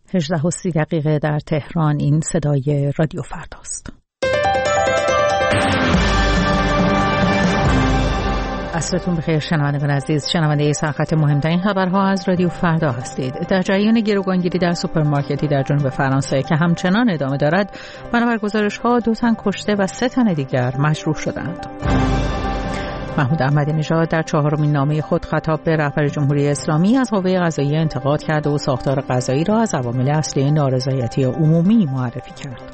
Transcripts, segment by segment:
18:30 در تهران. این صدای رادیو فرداست. عصرتون بخیر شنوندگان عزیز. شنونده سرخط مهمترین خبرها از رادیو فردا هستید. در جریان گروگانگیری در سوپرمارکتی در جنوب فرانسه که همچنان ادامه دارد، بنابر گزارش‌ها 2 تن کشته و 3 تن دیگر مجروح شدند. محمود احمدی نژاد در 4مین نامه خود خطاب به رهبر جمهوری اسلامی از قوه قضاییه انتقاد کرد و ساختار قضایی را از عوامل اصلی نارضایتی عمومی معرفی کرد.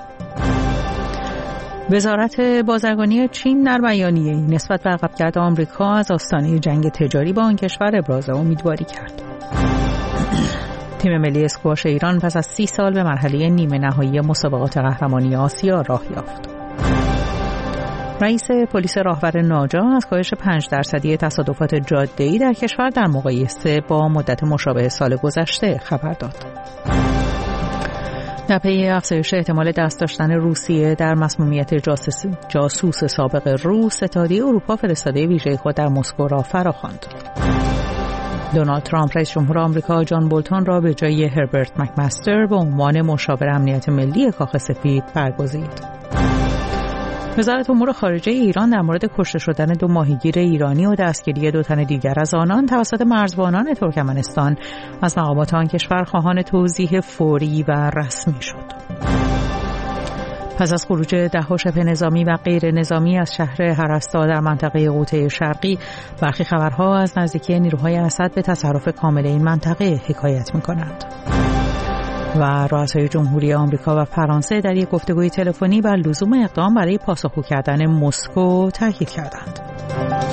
وزارت بازرگانی چین در بیانیه‌ای نسبت به عقبگرد آمریکا از آستانه جنگ تجاری با آن کشور ابراز امیدواری کرد. تیم ملی اسکواش ایران پس از 30 سال به مرحله نیمه نهایی مسابقات قهرمانی آسیا راه یافت. رئیس پلیس راهور ناجا از کاهش 5% تصادفات جاده‌ای در کشور در مقایسه با مدت مشابه سال گذشته خبر داد. در پی افزایش احتمال دست داشتن روسیه در مسمومیت جاسوس سابق روس، اتحادیه اروپا فرستاده ویژه خود در مسکو را فراخواند. دونالد ترامپ رئیس جمهور آمریکا جان بولتون را به جای هربرت مکمستر به عنوان مشاور امنیت ملی کاخ سفید برگزید. وزارت امور خارجه ایران در مورد کشته شدن 2 ماهیگیر ایرانی و دستگیری 2 تن دیگر از آنان توسط مرزبانان ترکمنستان از مقامات آن کشور خواهان توضیح فوری و رسمی شد. پس از خروج ده‌ها شبه نظامی و غیر نظامی از شهر هرستا در منطقه غوطه شرقی، برخی خبرها از نزدیکی نیروهای اسد به تصرف کامل این منطقه حکایت می‌کنند. و رؤسای جمهوری آمریکا و فرانسه در یک گفتگوی تلفنی بر لزوم اقدام برای پاسخگو کردن مسکو تاکید کردند.